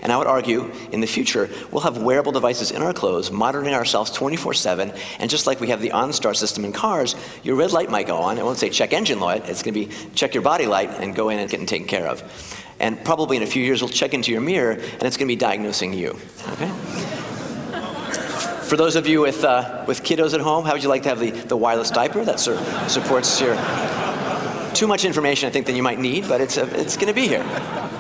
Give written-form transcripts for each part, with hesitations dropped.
And I would argue, in the future, we'll have wearable devices in our clothes, monitoring ourselves 24/7, and just like we have the OnStar system in cars, your red light might go on. It won't say check engine light, it's going to be check your body light and go in and get taken care of. And probably in a few years, we'll check into your mirror, and it's going to be diagnosing you, okay? For those of you with kiddos at home, how would you like to have the wireless diaper that supports your... Too much information, I think, than you might need, but it's going to be here.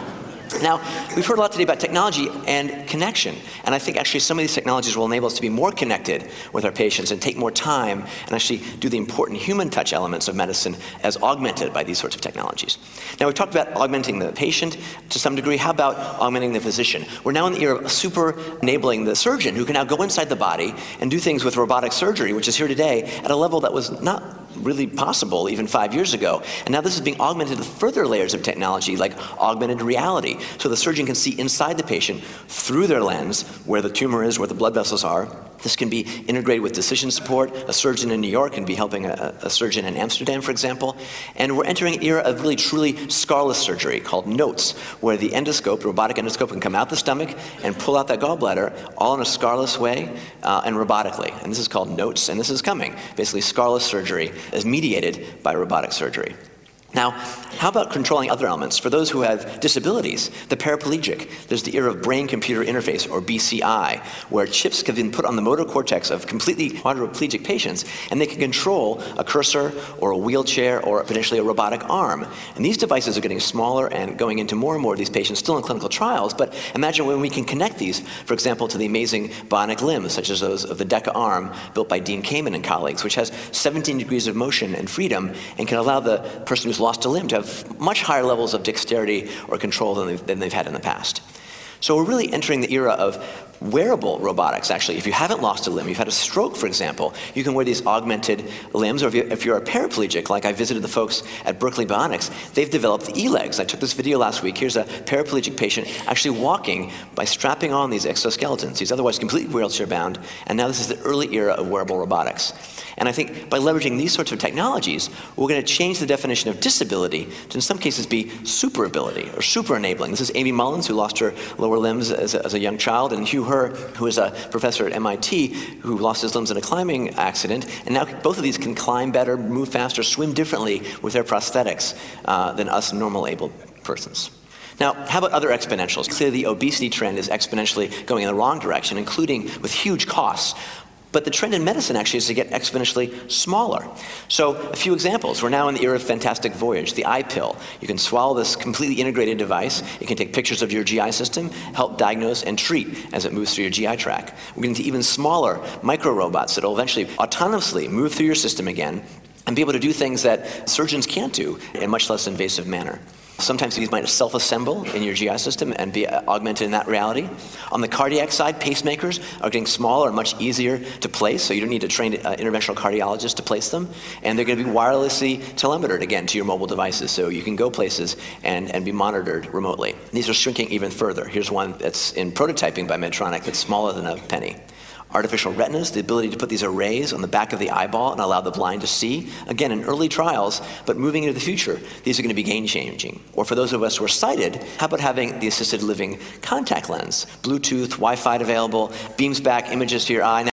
Now, we've heard a lot today about technology and connection, and I think actually some of these technologies will enable us to be more connected with our patients and take more time and actually do the important human touch elements of medicine as augmented by these sorts of technologies. Now, we've talked about augmenting the patient to some degree. How about augmenting the physician? We're now in the era of super enabling the surgeon, who can now go inside the body and do things with robotic surgery, which is here today at a level that was not really possible even 5 years ago. And now this is being augmented with further layers of technology like augmented reality. So the surgeon can see inside the patient through their lens where the tumor is, where the blood vessels are. This can be integrated with decision support. A surgeon in New York can be helping a surgeon in Amsterdam, for example. And we're entering an era of really truly scarless surgery called NOTES, where the endoscope, the robotic endoscope, can come out the stomach and pull out that gallbladder all in a scarless way and robotically. And this is called NOTES, and this is coming. Basically, scarless surgery is mediated by robotic surgery. Now, how about controlling other elements? For those who have disabilities, the paraplegic, there's the era of brain-computer interface, or BCI, where chips have been put on the motor cortex of completely quadriplegic patients, and they can control a cursor or a wheelchair or potentially a robotic arm. And these devices are getting smaller and going into more and more of these patients, still in clinical trials, but imagine when we can connect these, for example, to the amazing bionic limbs, such as those of the DECA arm, built by Dean Kamen and colleagues, which has 17 degrees of motion and freedom, and can allow the person who's lost a limb to have much higher levels of dexterity or control than they've had in the past. So we're really entering the era of wearable robotics, actually. If you haven't lost a limb, you've had a stroke, for example, you can wear these augmented limbs, or if you're a paraplegic, like I visited the folks at Berkeley Bionics, they've developed the e-legs. I took this video last week. Here's a paraplegic patient actually walking by strapping on these exoskeletons. He's otherwise completely wheelchair-bound, and now this is the early era of wearable robotics. And I think by leveraging these sorts of technologies, we're going to change the definition of disability to, in some cases, be super ability or super enabling. This is Amy Mullins, who lost her lower limbs as a young child, and Hugh Herr, who is a professor at MIT, who lost his limbs in a climbing accident. And now both of these can climb better, move faster, swim differently with their prosthetics than us normal able persons. Now, how about other exponentials? Clearly, the obesity trend is exponentially going in the wrong direction, including with huge costs. But the trend in medicine actually is to get exponentially smaller. So a few examples. We're now in the era of Fantastic Voyage, the iPill. You can swallow this completely integrated device. It can take pictures of your GI system, help diagnose and treat as it moves through your GI tract. We're getting to even smaller micro-robots that will eventually autonomously move through your system again and be able to do things that surgeons can't do in a much less invasive manner. Sometimes these might self-assemble in your GI system and be augmented in that reality. On the cardiac side, pacemakers are getting smaller and much easier to place, so you don't need to train interventional cardiologists to place them. And they're going to be wirelessly telemetered, again, to your mobile devices, so you can go places and be monitored remotely. These are shrinking even further. Here's one that's in prototyping by Medtronic that's smaller than a penny. Artificial retinas, the ability to put these arrays on the back of the eyeball and allow the blind to see. Again, in early trials, but moving into the future, these are going to be game-changing. Or for those of us who are sighted, how about having the assisted living contact lens? Bluetooth, Wi-Fi available, beams back images to your eye.